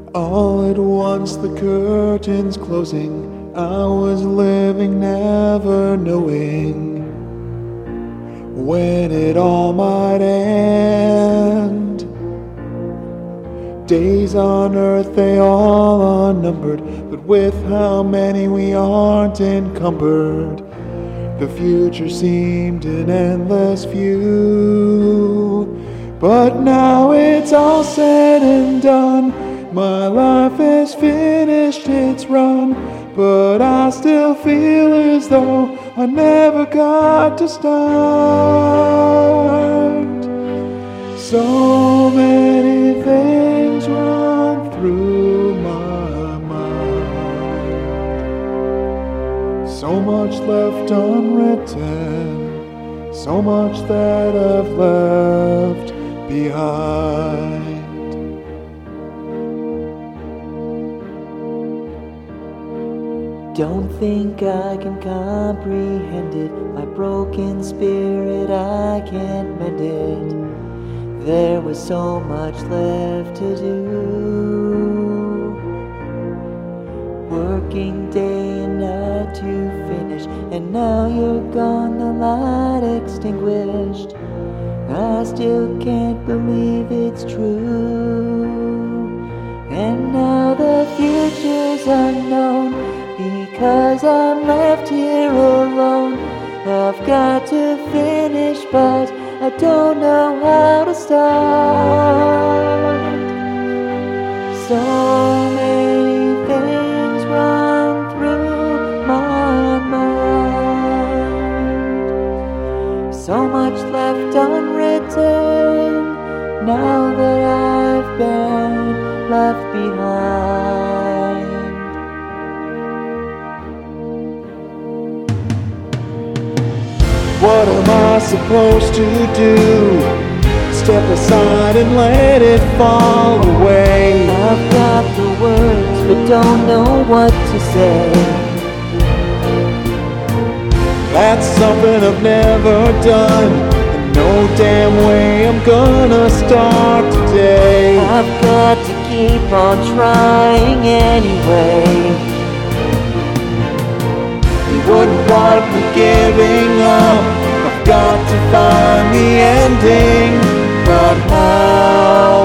All at once the curtains closing, I was living never knowing when it all might end. Days on earth, they all are numbered, but with how many we aren't encumbered. The future seemed an endless view, but now it's all said and done. My life has finished its run, but I still feel as though I never got to start. So many things run through my mind, so much left unwritten, so much that I've left behind. Don't think I can comprehend it. My broken spirit, I can't mend it. There was so much left to do, working day and night to finish, and now you're gone, the light extinguished. I still can't believe it's true, and now the future's unknown, because I'm left here alone. I've got to finish, but I don't know how to start. So many things run through my mind, so much left unwritten, now that I've been left behind. What am I supposed to do? Step aside and let it fall away. I've got the words but don't know what to say. That's something I've never done, and no damn way I'm gonna start today. I've got to keep on trying anyway. Wouldn't want me giving up. I've got to find the ending, but how?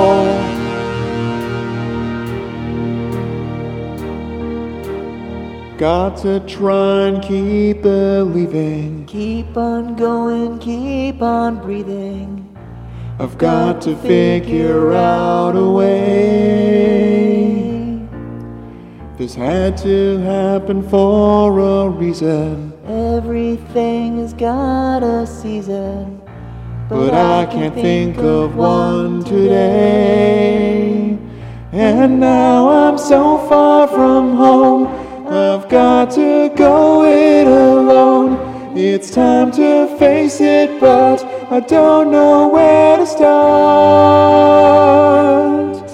Got to try and keep believing. Keep on going, keep on breathing. I've got to figure out a way. This had to happen for a reason. Everything has got a season, but I can't think of one today. And now I'm so far from home, I've got to go it alone. It's time to face it, but I don't know where to start.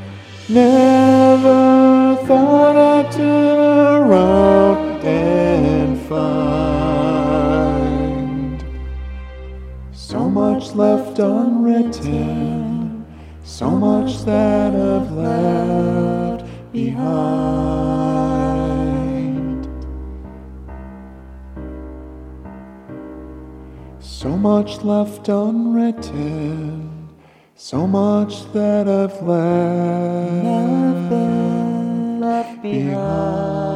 Never thought I'd turn around and find so much left unwritten, so much that I've left behind. So much left unwritten, so much that I've left left behind.